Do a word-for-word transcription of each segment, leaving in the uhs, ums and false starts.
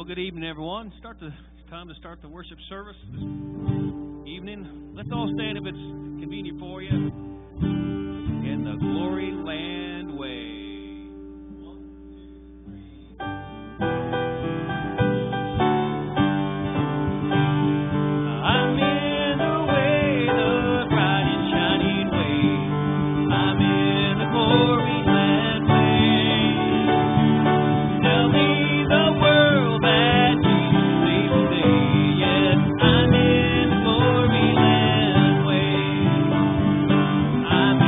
Good evening, everyone. Start the it's time to start the worship service this evening. Let's all stand if it's convenient for you. In the Glory Land way. I'm in the way, the bright and shining way. I'm in the glory land way. Tell me the world that Jesus saved today. Yes, I'm in the glory land way. I'm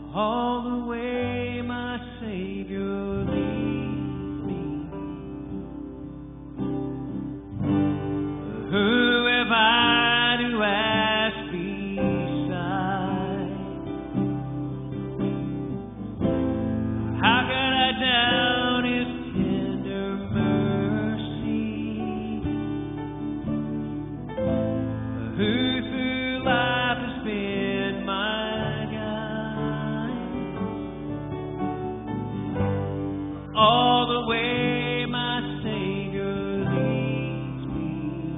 all the way my Savior leads me. Who have I to ask beside? How could I doubt His tender mercy? Who through life has been my guide? All the way my Savior leads me.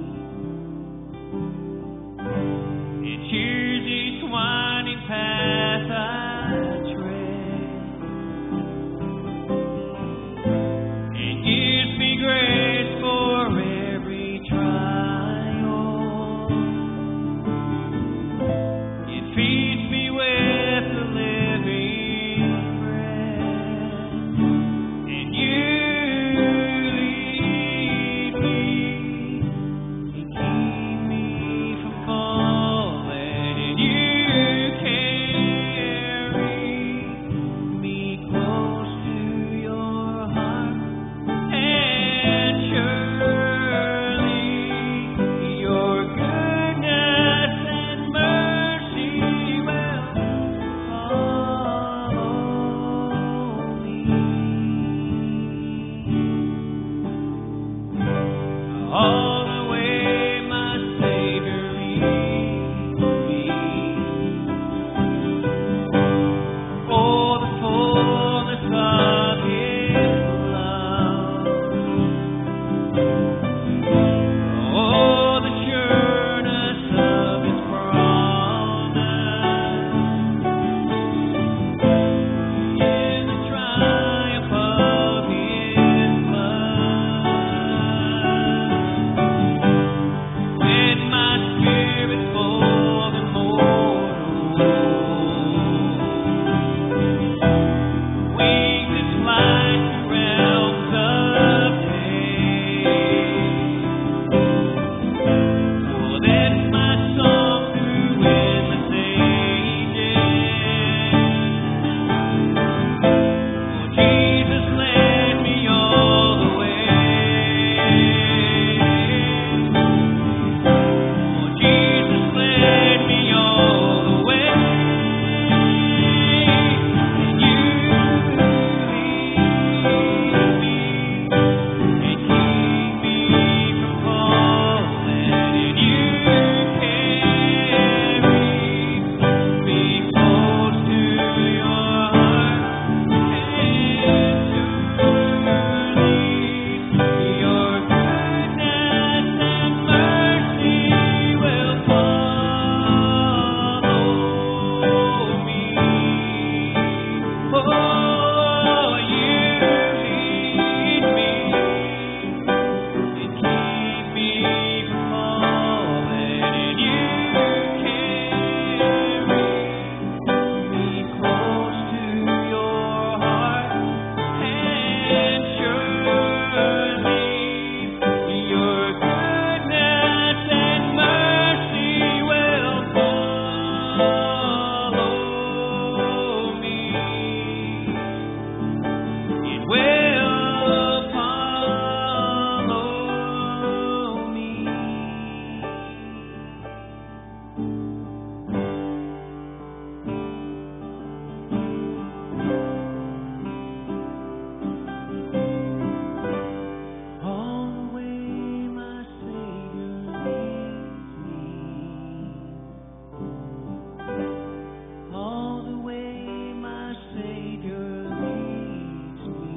And here's each winding path I tread, and gives me grace for every trial. It feeds me with the living bread, and you lead me and keep me from falling, and you carry me close to your heart, and surely your goodness and mercy will follow me. All the way my Savior leads me. Oh, the fullness of His love. Oh, the sureness of His promise. In the triumph of His blood. When my spirit's full and mortal, wings that fly to realms of day. Oh, then my song through endless ages. Oh, Jesus led me all the way. Oh, Jesus led me all the way. And you lead me and keep me from falling, and you carry me close to your heart, and surely your goodness and mercy will follow me. Oh, you lead me and keep me from falling, and you carry me close to your heart, and surely your goodness and mercy will follow me. It will follow me. All the way my Savior leads me. All the way my Savior leads me.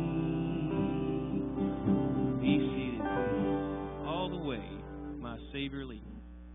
Be seated, please. All the way my Savior leads me.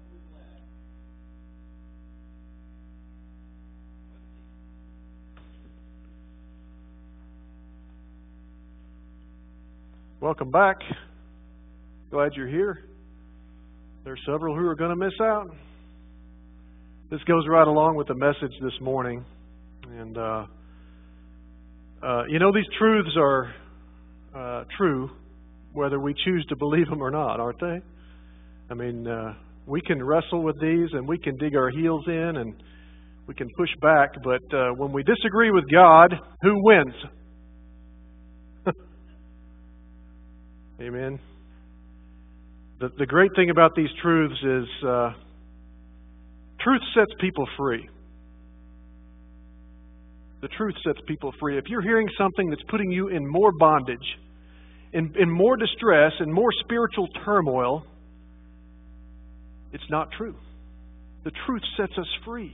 Welcome back. Glad you're here. There's several who are going to miss out. This goes right along with the message this morning. And, uh, uh, you know, these truths are uh, true whether we choose to believe them or not, aren't they? I mean, uh, we can wrestle with these and we can dig our heels in and We can push back, but uh, when we disagree with God, who wins? Amen. The, the great thing about these truths is uh, truth sets people free. The truth sets people free. If you're hearing something that's putting you in more bondage, in, in more distress, in more spiritual turmoil, it's not true. The truth sets us free.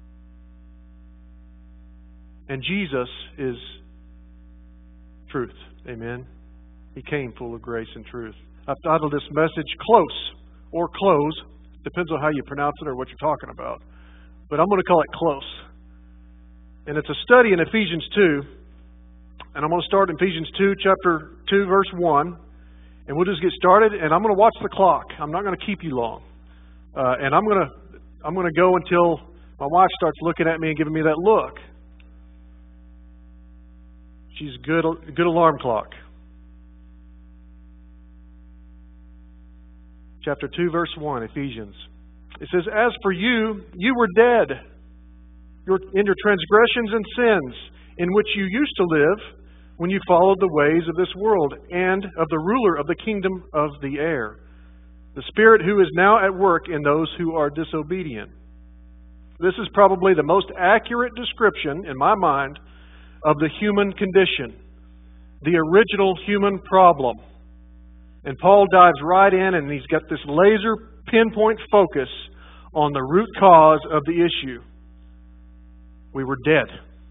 And Jesus is truth. Amen. He came full of grace and truth. I've titled this message Close or Close. Depends on how you pronounce it or what you're talking about. But I'm going to call it Close. And it's a study in Ephesians two. And I'm going to start in Ephesians two, chapter two, verse one. And we'll just get started. And I'm going to watch the clock. I'm not going to keep you long. Uh, and I'm going to I'm going to go until my wife starts looking at me and giving me that look. She's a good, good alarm clock. Chapter two, verse one, Ephesians. It says, "As for you, you were dead in your transgressions and sins, in which you used to live when you followed the ways of this world and of the ruler of the kingdom of the air, the Spirit who is now at work in those who are disobedient." This is probably the most accurate description, in my mind, of the human condition, the original human problem. And Paul dives right in, and he's got this laser pinpoint focus on the root cause of the issue. We were dead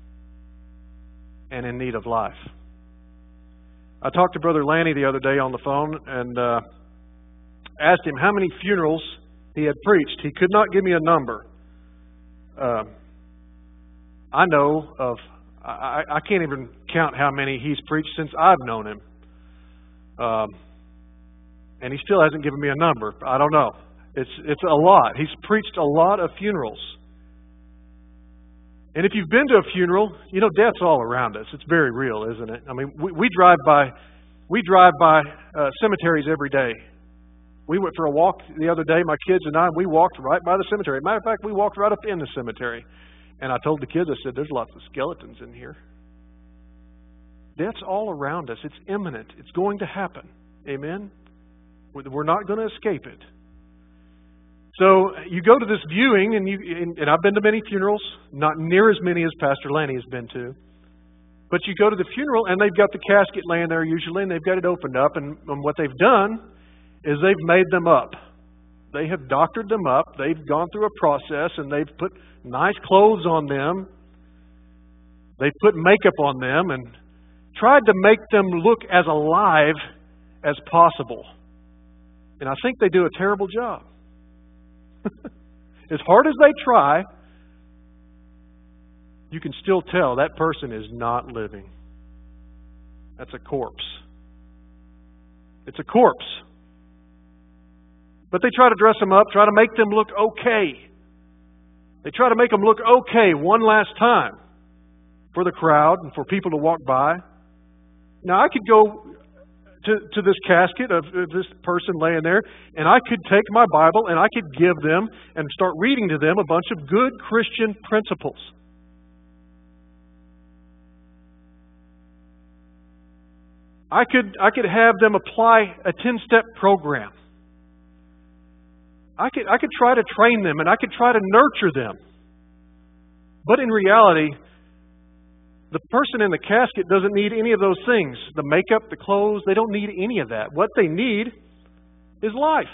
and in need of life. I talked to Brother Lanny the other day on the phone and uh, asked him how many funerals he had preached. He could not give me a number. Uh, I know of, I, I can't even count how many he's preached since I've known him. Um, and he still hasn't given me a number. I don't know. It's it's a lot. He's preached a lot of funerals. And if you've been to a funeral, you know death's all around us. It's very real, isn't it? I mean, we, we drive by, we drive by uh, cemeteries every day. We went for a walk the other day, my kids and I, and we walked right by the cemetery. Matter of fact, we walked right up in the cemetery. And I told the kids, I said, "There's lots of skeletons in here." Death's all around us. It's imminent. It's going to happen. Amen? We're not going to escape it. So you go to this viewing, and you and I've been to many funerals, not near as many as Pastor Lanny has been to. But you go to the funeral, and they've got the casket laying there usually, and they've got it opened up. And, and what they've done is they've made them up. They have doctored them up. They've gone through a process, and they've put nice clothes on them. They've put makeup on them and tried to make them look as alive as possible. And I think they do a terrible job. As hard as they try, you can still tell that person is not living. That's a corpse. It's a corpse. But they try to dress them up, try to make them look okay. They try to make them look okay one last time for the crowd and for people to walk by. Now, I could go to, to this casket of, of this person laying there, and I could take my Bible and I could give them and start reading to them a bunch of good Christian principles. I could I could have them apply a ten-step program. I could I could try to train them and I could try to nurture them. But in reality, the person in the casket doesn't need any of those things. The makeup, the clothes, they don't need any of that. What they need is life.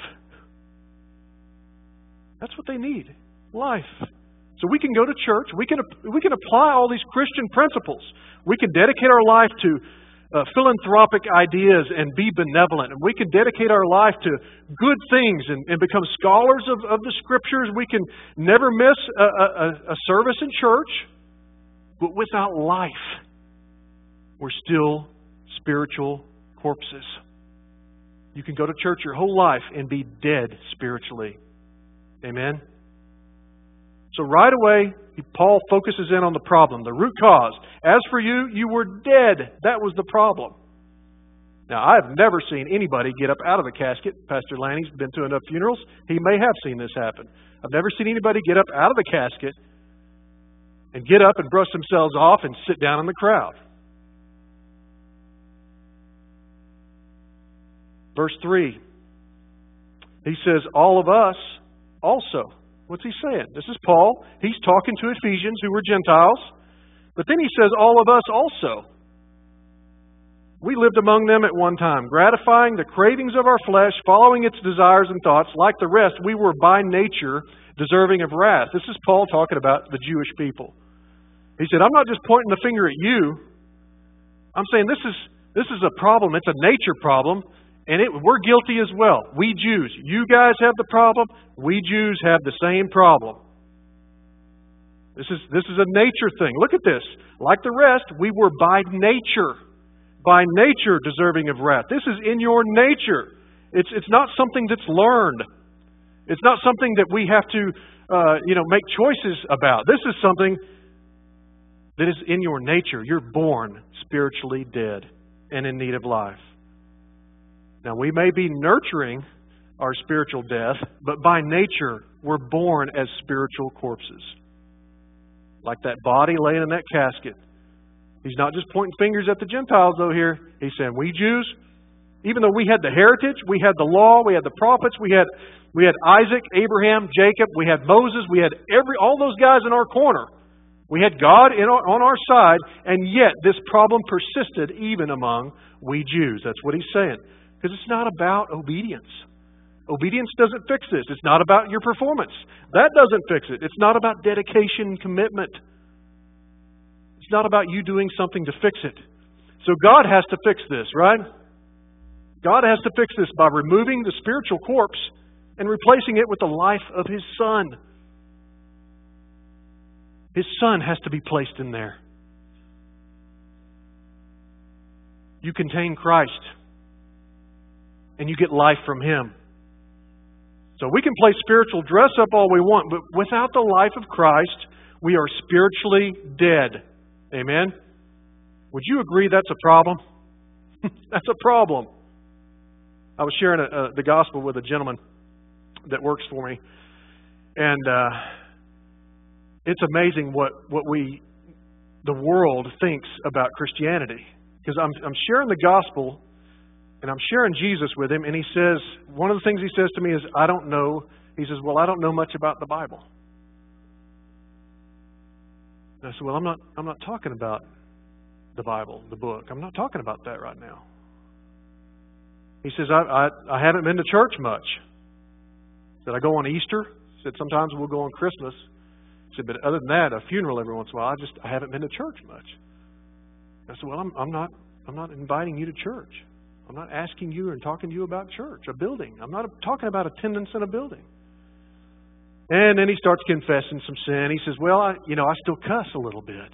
That's what they need. Life. So we can go to church. We can we can apply all these Christian principles. We can dedicate our life to uh, philanthropic ideas and be benevolent. And we can dedicate our life to good things and, and become scholars of, of the Scriptures. We can never miss a, a, a service in church. But without life, we're still spiritual corpses. You can go to church your whole life and be dead spiritually. Amen? So right away, Paul focuses in on the problem, the root cause. As for you, you were dead. That was the problem. Now, I've never seen anybody get up out of the casket. Pastor Lanny's been to enough funerals. He may have seen this happen. I've never seen anybody get up out of the casket and get up and brush themselves off and sit down in the crowd. Verse three, he says, all of us also. What's he saying? This is Paul. He's talking to Ephesians who were Gentiles. But then he says, all of us also. We lived among them at one time, gratifying the cravings of our flesh, following its desires and thoughts. Like the rest, we were by nature deserving of wrath. This is Paul talking about the Jewish people. He said, I'm not just pointing the finger at you. I'm saying this is this is a problem. It's a nature problem. And it, we're guilty as well. We Jews. You guys have the problem. We Jews have the same problem. This is, this is a nature thing. Look at this. Like the rest, we were by nature. By nature deserving of wrath. This is in your nature. It's, it's not something that's learned. It's not something that we have to uh, you know, make choices about. This is something that is in your nature. You're born spiritually dead and in need of life. Now, we may be nurturing our spiritual death, but by nature, we're born as spiritual corpses. Like that body laying in that casket. He's not just pointing fingers at the Gentiles, though, here. He's saying, we Jews, even though we had the heritage, we had the law, we had the prophets, we had we had Isaac, Abraham, Jacob, we had Moses, we had every all those guys in our corner. We had God in our, on our side, and yet this problem persisted even among we Jews. That's what he's saying. Because it's not about obedience. Obedience doesn't fix this. It's not about your performance. That doesn't fix it. It's not about dedication and commitment. It's not about you doing something to fix it. So God has to fix this, right? God has to fix this by removing the spiritual corpse and replacing it with the life of His Son. His Son has to be placed in there. You contain Christ. And you get life from Him. So we can play spiritual dress up all we want, but without the life of Christ, we are spiritually dead. Amen? Would you agree that's a problem? That's a problem. I was sharing a, a, the gospel with a gentleman that works for me. And uh, it's amazing what, what we, the world thinks about Christianity. Because I'm, I'm sharing the gospel. And I'm sharing Jesus with him, and he says, one of the things he says to me is, I don't know. He says, well, I don't know much about the Bible. And I said, well, I'm not I'm not talking about the Bible, the book. I'm not talking about that right now. He says, I I, I haven't been to church much. He said, I go on Easter. He said, sometimes we'll go on Christmas. He said, but other than that, a funeral every once in a while, I just I haven't been to church much. I said, well, I'm I'm not I'm not inviting you to church. I'm not asking you and talking to you about church, a building. I'm not talking about attendance in a building. And then he starts confessing some sin. He says, well, I, you know, I still cuss a little bit.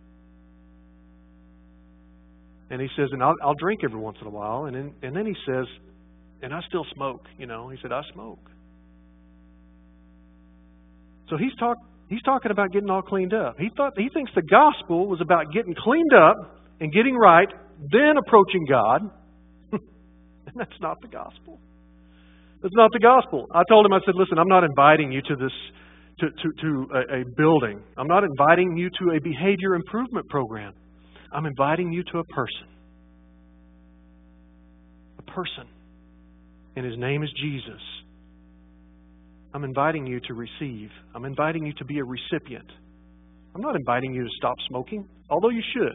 And he says, and I'll, I'll drink every once in a while. And then, and then he says, and I still smoke. You know, he said, I smoke. So he's talk, he's talking about getting all cleaned up. He thought he thinks the gospel was about getting cleaned up and getting right, then approaching God. And that's not the gospel. That's not the gospel. I told him, I said, listen, I'm not inviting you to this, to, to, to a, a building. I'm not inviting you to a behavior improvement program. I'm inviting you to a person. A person. And His name is Jesus. I'm inviting you to receive. I'm inviting you to be a recipient. I'm not inviting you to stop smoking, although you should.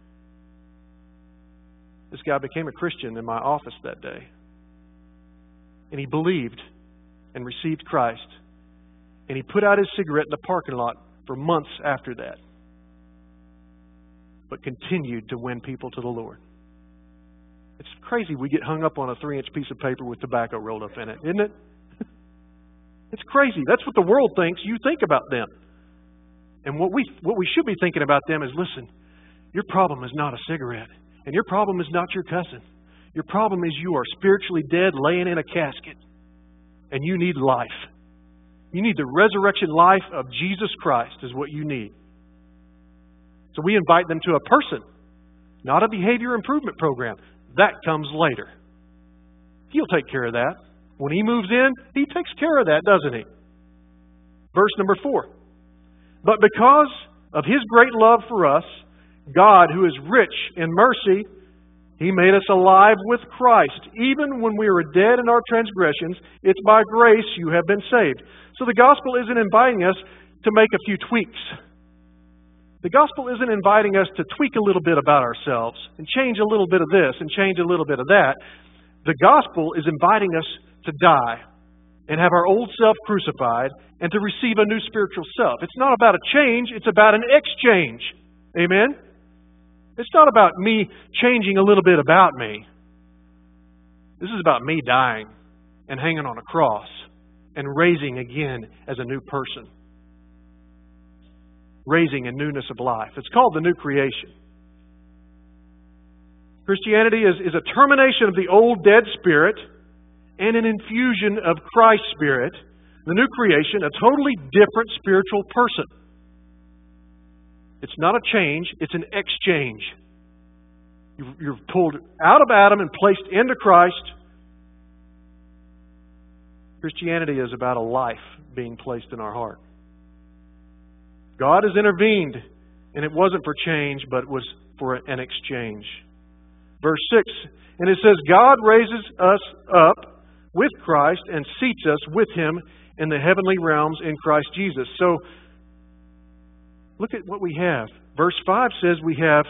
This guy became a Christian in my office that day. And he believed and received Christ. And he put out his cigarette in the parking lot for months after that. But continued to win people to the Lord. It's crazy we get hung up on a three-inch piece of paper with tobacco rolled up in it, isn't it? It's crazy. That's what the world thinks you think about them. And what we what we should be thinking about them is, listen, your problem is not a cigarette. And your problem is not your cussing. Your problem is you are spiritually dead, laying in a casket. And you need life. You need the resurrection life of Jesus Christ is what you need. So we invite them to a person, not a behavior improvement program. That comes later. He'll take care of that. When He moves in, He takes care of that, doesn't He? Verse number four. But because of His great love for us, God, who is rich in mercy, He made us alive with Christ. Even when we were dead in our transgressions, it's by grace you have been saved. So the gospel isn't inviting us to make a few tweaks. The gospel isn't inviting us to tweak a little bit about ourselves and change a little bit of this and change a little bit of that. The gospel is inviting us to die and have our old self crucified and to receive a new spiritual self. It's not about a change, it's about an exchange. Amen? It's not about me changing a little bit about me. This is about me dying and hanging on a cross and raising again as a new person. Raising in newness of life. It's called the new creation. Christianity is, is a termination of the old dead spirit and an infusion of Christ's Spirit. The new creation, a totally different spiritual person. It's not a change, it's an exchange. You're pulled out of Adam and placed into Christ. Christianity is about a life being placed in our heart. God has intervened, and it wasn't for change, but it was for an exchange. Verse six, and it says, God raises us up with Christ and seats us with Him in the heavenly realms in Christ Jesus. So, look at what we have. Verse five says we have,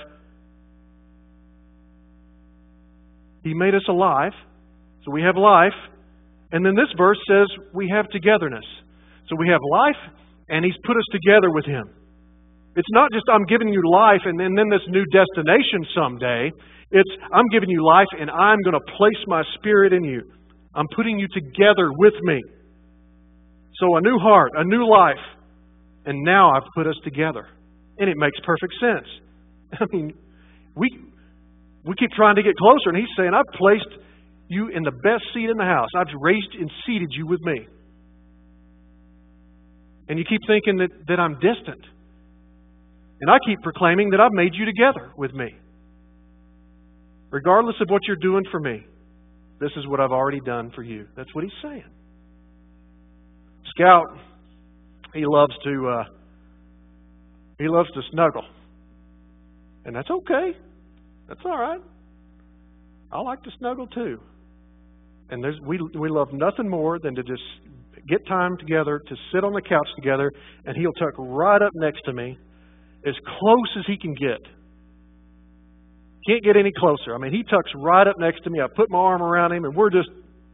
He made us alive, so we have life. And then this verse says we have togetherness. So we have life, and He's put us together with Him. It's not just I'm giving you life and then, then this new destination someday. It's I'm giving you life and I'm going to place my Spirit in you. I'm putting you together with me. So a new heart, a new life. And now I've put us together. And it makes perfect sense. I mean, we we keep trying to get closer, and He's saying, I've placed you in the best seat in the house. I've raised and seated you with me. And you keep thinking that, that I'm distant. And I keep proclaiming that I've made you together with me. Regardless of what you're doing for me, this is what I've already done for you. That's what He's saying. Scout, he loves to uh, he loves to snuggle. And that's okay. That's all right. I like to snuggle too. And there's, we we love nothing more than to just get time together, to sit on the couch together, and he'll tuck right up next to me, as close as he can get. Can't get any closer. I mean, he tucks right up next to me. I put my arm around him, and we're just,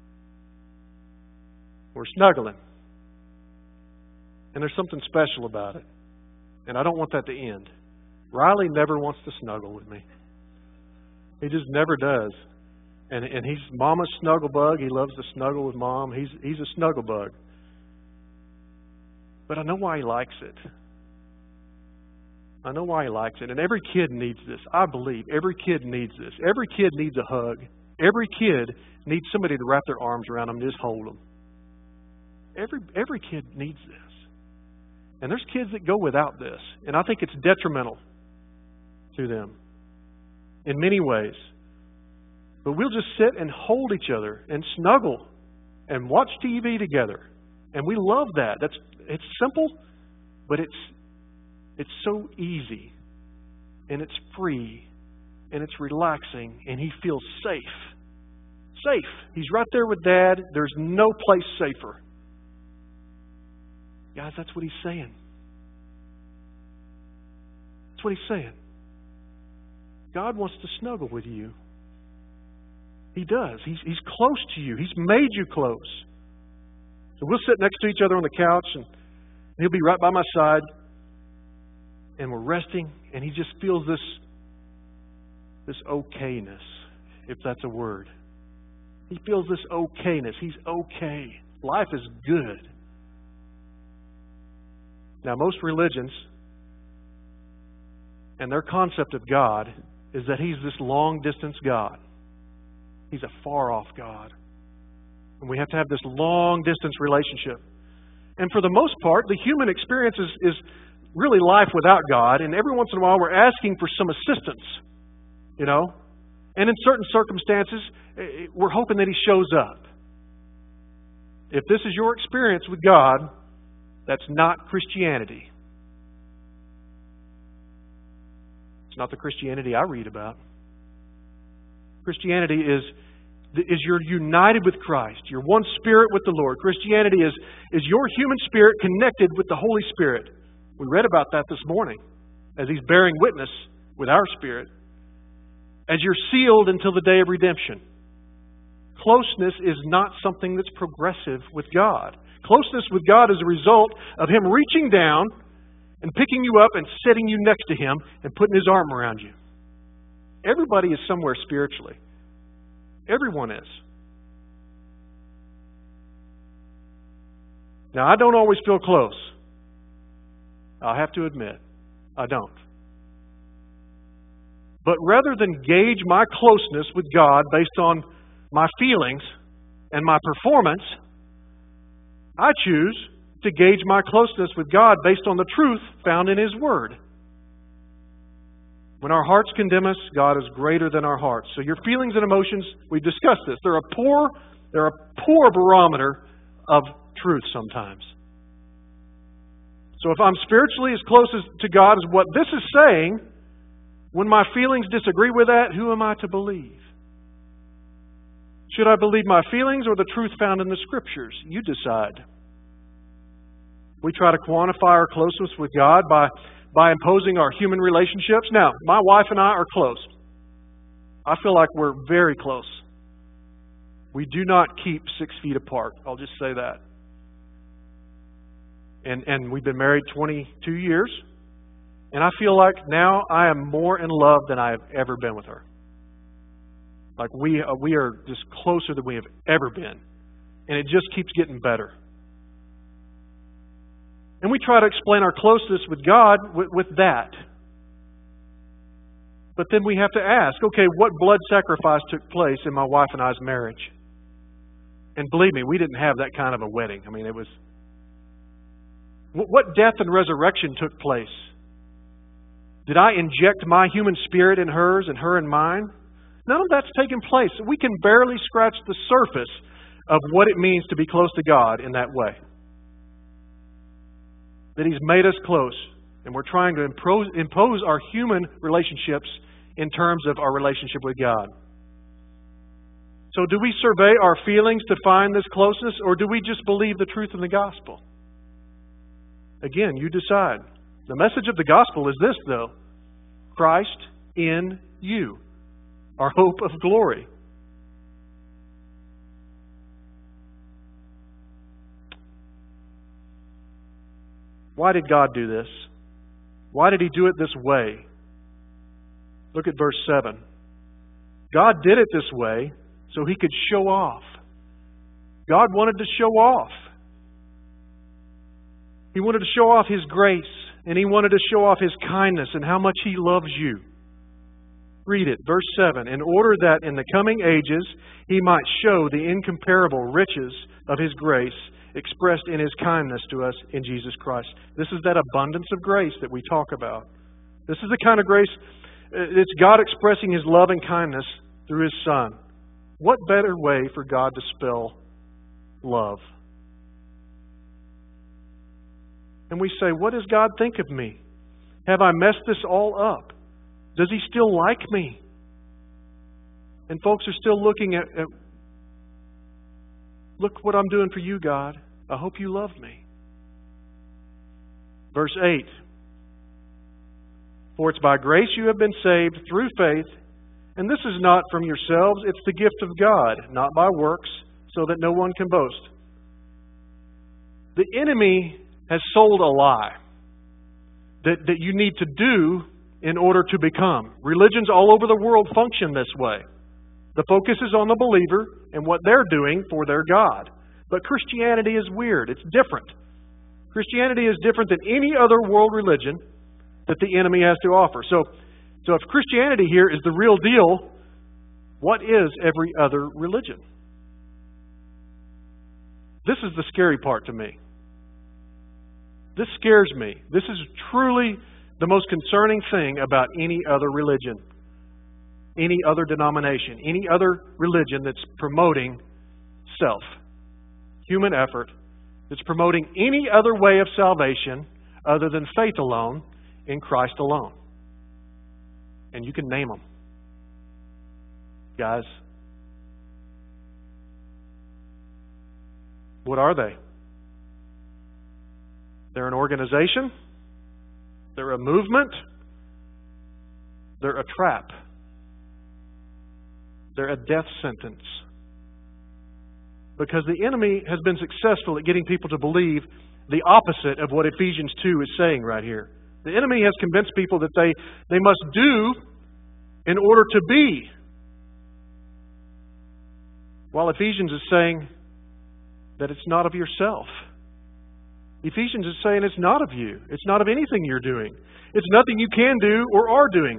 we're snuggling. And there's something special about it. And I don't want that to end. Riley never wants to snuggle with me. He just never does. And and he's Mama's snuggle bug. He loves to snuggle with Mom. He's he's a snuggle bug. But I know why he likes it. I know why he likes it. And every kid needs this. I believe every kid needs this. Every kid needs a hug. Every kid needs somebody to wrap their arms around them and just hold them. Every every kid needs this. And there's kids that go without this. And I think it's detrimental to them in many ways. But we'll just sit and hold each other and snuggle and watch T V together. And we love that. That's it's simple, but it's it's so easy. And it's free. And it's relaxing. And he feels safe. Safe. He's right there with Dad. There's no place safer. Guys, that's what he's saying. That's what he's saying. God wants to snuggle with you. He does. He's, he's close to you. He's made you close. So we'll sit next to each other on the couch, and he'll be right by my side, and we're resting, and he just feels this, this okayness, if that's a word. He feels this okayness. He's okay. Life is good. Now, most religions and their concept of God is that He's this long-distance God. He's a far-off God. And we have to have this long-distance relationship. And for the most part, the human experience is, is really life without God. And every once in a while, we're asking for some assistance, you know. And in certain circumstances, we're hoping that He shows up. If this is your experience with God, that's not Christianity. It's not the Christianity I read about. Christianity is, is you're united with Christ. You're one spirit with the Lord. Christianity is, is your human spirit connected with the Holy Spirit. We read about that this morning as He's bearing witness with our spirit. As you're sealed until the day of redemption. Closeness is not something that's progressive with God. Closeness with God is a result of Him reaching down and picking you up and setting you next to Him and putting His arm around you. Everybody is somewhere spiritually. Everyone is. Now, I don't always feel close. I have to admit, I don't. But rather than gauge my closeness with God based on my feelings and my performance, I choose to gauge my closeness with God based on the truth found in His Word. When our hearts condemn us, God is greater than our hearts. So your feelings and emotions, we've discussed this, they're a poor, they're a poor barometer of truth sometimes. So if I'm spiritually as close as to God as what this is saying, when my feelings disagree with that, who am I to believe? Should I believe my feelings or the truth found in the Scriptures? You decide. We try to quantify our closeness with God by, by imposing our human relationships. Now, my wife and I are close. I feel like we're very close. We do not keep six feet apart. I'll just say that. And, and we've been married twenty-two years. And I feel like now I am more in love than I have ever been with her. Like we uh, we are just closer than we have ever been. And it just keeps getting better. And we try to explain our closeness with God with, with that. But then we have to ask, okay, what blood sacrifice took place in my wife and I's marriage? And believe me, we didn't have that kind of a wedding. I mean, it was... What death and resurrection took place? Did I inject my human spirit in hers and her in mine? None of that's taken place. We can barely scratch the surface of what it means to be close to God in that way. That He's made us close, and we're trying to impose, impose our human relationships in terms of our relationship with God. So do we survey our feelings to find this closeness, or do we just believe the truth in the gospel? Again, you decide. The message of the gospel is this, though. Christ in you, our hope of glory. Why did God do this? Why did He do it this way? Look at verse seven. God did it this way so He could show off. God wanted to show off. He wanted to show off His grace, and He wanted to show off His kindness and how much He loves you. Read it, verse seven. In order that in the coming ages He might show the incomparable riches of His grace expressed in His kindness to us in Jesus Christ. This is that abundance of grace that we talk about. This is the kind of grace, it's God expressing His love and kindness through His Son. What better way for God to spell love? And we say, what does God think of me? Have I messed this all up? Does He still like me? And folks are still looking at, at look what I'm doing for you, God. I hope you love me. Verse eight. For it's by grace you have been saved through faith, and this is not from yourselves, it's the gift of God, not by works, so that no one can boast. The enemy has sold a lie that, that you need to do in order to become. Religions all over the world function this way. The focus is on the believer and what they're doing for their God. But Christianity is weird. It's different. Christianity is different than any other world religion that the enemy has to offer. So, so if Christianity here is the real deal, what is every other religion? This is the scary part to me. This scares me. This is truly the most concerning thing about any other religion, any other denomination, any other religion that's promoting self, human effort, that's promoting any other way of salvation other than faith alone in Christ alone. And you can name them. Guys, what are they? They're an organization. They're a movement. They're a trap. They're a death sentence. Because the enemy has been successful at getting people to believe the opposite of what Ephesians two is saying right here. The enemy has convinced people that they, they must do in order to be. While Ephesians is saying that it's not of yourself. Ephesians is saying it's not of you. It's not of anything you're doing. It's nothing you can do or are doing.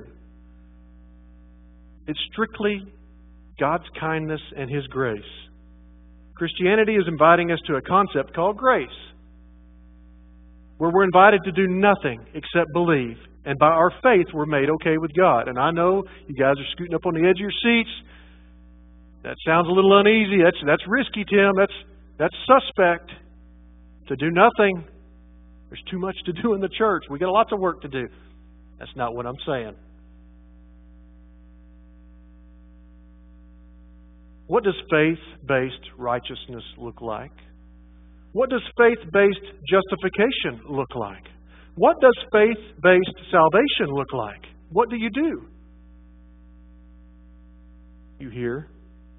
It's strictly God's kindness and His grace. Christianity is inviting us to a concept called grace, where we're invited to do nothing except believe. And by our faith, we're made okay with God. And I know you guys are scooting up on the edge of your seats. That sounds a little uneasy. That's that's risky, Tim. That's that's suspect. To do nothing. There's too much to do in the church. We got lots of work to do. That's not what I'm saying. What does faith-based righteousness look like? What does faith-based justification look like? What does faith-based salvation look like? What do you do? You hear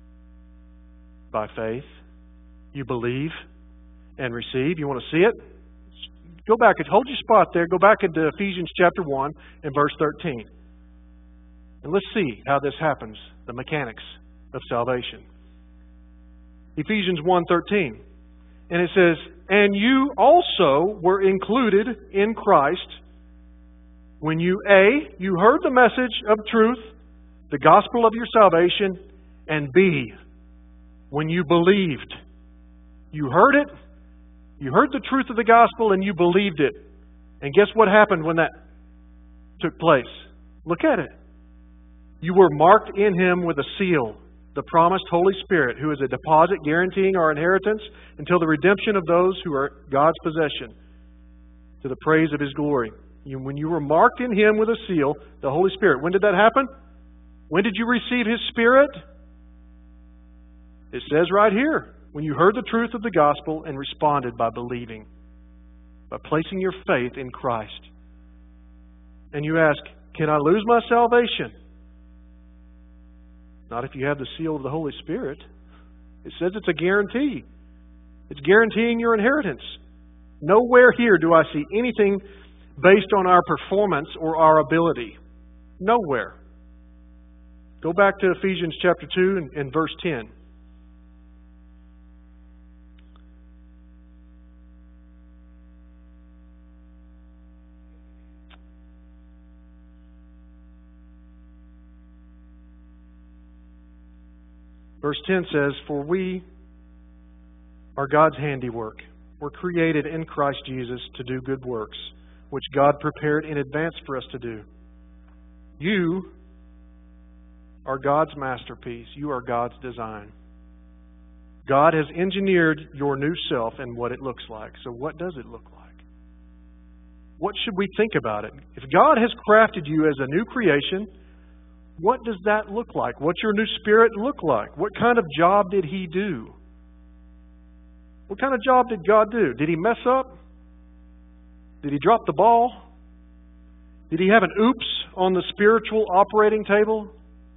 by faith. You believe and receive. You want to see it? Go back and hold your spot there. Go back into Ephesians chapter one and verse thirteen. And let's see how this happens, the mechanics of salvation. Ephesians one thirteen. And it says, "And you also were included in Christ when you, A, you heard the message of truth, the gospel of your salvation, and B, when you believed." You heard it, you heard the truth of the gospel, and you believed it. And guess what happened when that took place? Look at it. You were marked in Him with a seal, the promised Holy Spirit, who is a deposit guaranteeing our inheritance until the redemption of those who are God's possession, to the praise of His glory. You, when you were marked in Him with a seal, the Holy Spirit. When did that happen? When did you receive His Spirit? It says right here, when you heard the truth of the gospel and responded by believing, by placing your faith in Christ. And you ask, can I lose my salvation? Not if you have the seal of the Holy Spirit. It says it's a guarantee. It's guaranteeing your inheritance. Nowhere here do I see anything based on our performance or our ability. Nowhere. Go back to Ephesians chapter two and, and verse ten. Verse ten says, "For we are God's handiwork. We're created in Christ Jesus to do good works, which God prepared in advance for us to do." You are God's masterpiece. You are God's design. God has engineered your new self and what it looks like. So what does it look like? What should we think about it? If God has crafted you as a new creation, what does that look like? What's your new spirit look like? What kind of job did He do? What kind of job did God do? Did He mess up? Did He drop the ball? Did He have an oops on the spiritual operating table?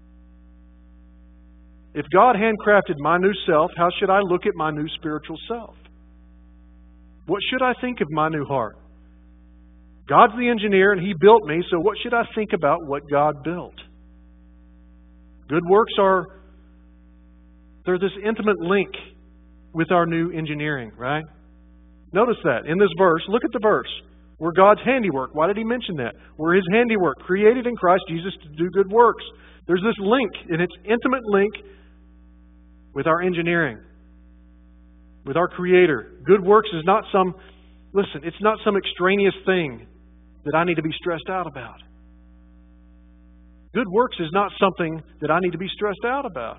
If God handcrafted my new self, how should I look at my new spiritual self? What should I think of my new heart? God's the engineer and He built me, so what should I think about what God built? Good works are, they're this intimate link with our new engineering, right? Notice that in this verse. Look at the verse. We're God's handiwork. Why did He mention that? We're His handiwork, created in Christ Jesus to do good works. There's this link, and it's intimate link with our engineering, with our Creator. Good works is not some, listen, it's not some extraneous thing that I need to be stressed out about. Good works is not something that I need to be stressed out about.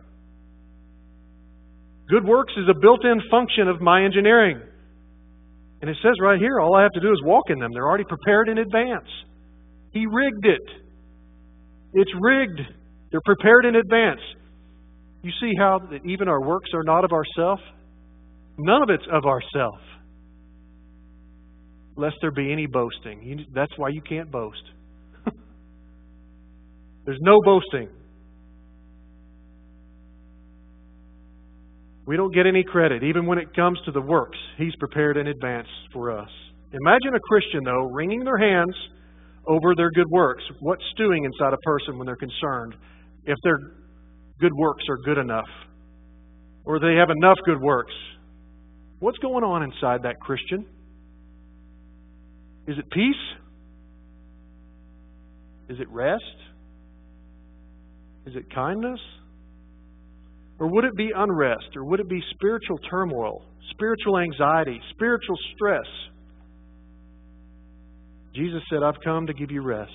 Good works is a built-in function of my engineering. And it says right here, all I have to do is walk in them. They're already prepared in advance. He rigged it. It's rigged. They're prepared in advance. You see how that even our works are not of ourself? None of it's of ourself. Lest there be any boasting. You, that's why you can't boast. There's no boasting. We don't get any credit, even when it comes to the works He's prepared in advance for us. Imagine a Christian, though, wringing their hands over their good works. What's stewing inside a person when they're concerned if their good works are good enough, or they have enough good works? What's going on inside that Christian? Is it peace? Is it rest? Is it kindness? Or would it be unrest? Or would it be spiritual turmoil, spiritual anxiety, spiritual stress? Jesus said, I've come to give you rest.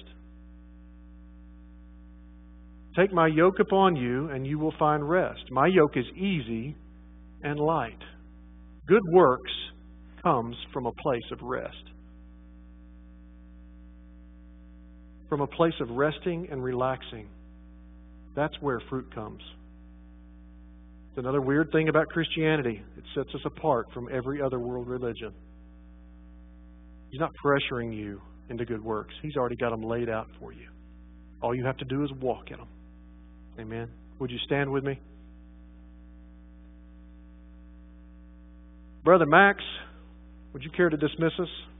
Take my yoke upon you and you will find rest. My yoke is easy and light. Good works comes from a place of rest. From a place of resting and relaxing. That's where fruit comes. It's another weird thing about Christianity. It sets us apart from every other world religion. He's not pressuring you into good works. He's already got them laid out for you. All you have to do is walk in them. Amen. Would you stand with me? Brother Max, would you care to dismiss us?